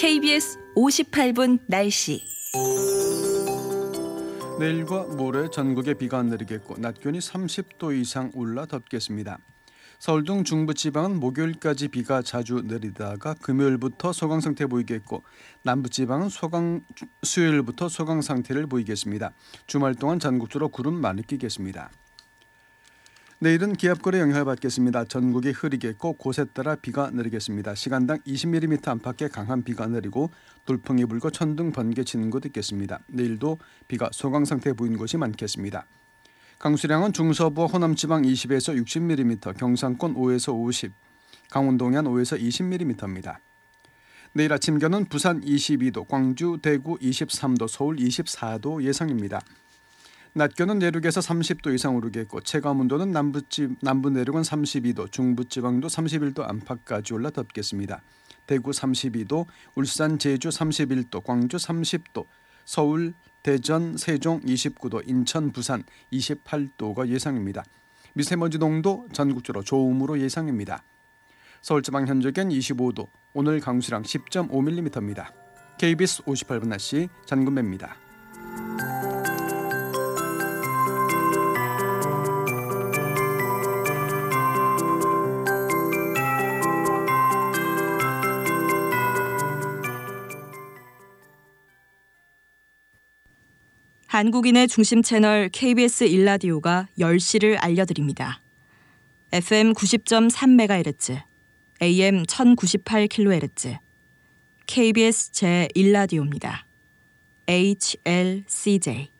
KBS 58분 날씨. 내일과 모레 전국에 비가 내리겠고 낮 기온이 30도 이상 올라 덥겠습니다. 서울 등 중부지방은 목요일까지 비가 자주 내리다가 금요일부터 소강 상태 보이겠고 남부지방은 수요일부터 소강 상태를 보이겠습니다. 주말 동안 전국적으로 구름 많이 끼겠습니다. 내일은 기압골의 영향을 받겠습니다. 전국이 흐리겠고 곳에 따라 비가 내리겠습니다. 시간당 20mm 안팎의 강한 비가 내리고 돌풍이 불고 천둥 번개 치는 곳 있겠습니다. 내일도 비가 소강 상태에 보이는 곳이 많겠습니다. 강수량은 중서부와 호남지방 20에서 60mm, 경상권 5에서 50, 강원 동해안 5에서 20mm입니다. 내일 아침 기온은 부산 22도, 광주, 대구 23도, 서울 24도 예상입니다. 낮 기온은 내륙에서 30도 이상 오르겠고 체감온도는 남부 내륙은 32도, 중부지방도 31도 안팎까지 올라 덥겠습니다. 대구 32도, 울산, 제주 31도, 광주 30도, 서울, 대전, 세종 29도, 인천, 부산 28도가 예상입니다. 미세먼지 농도 전국적으로 좋음으로 예상입니다. 서울지방 현재 기온 25도, 오늘 강수량 10.5mm입니다. KBS 58분 날씨 전금배입니다. 한국인의 중심 채널 KBS 1라디오가 10시를 알려드립니다. FM 90.3MHz, AM 1098kHz, KBS 제1라디오입니다. HLCJ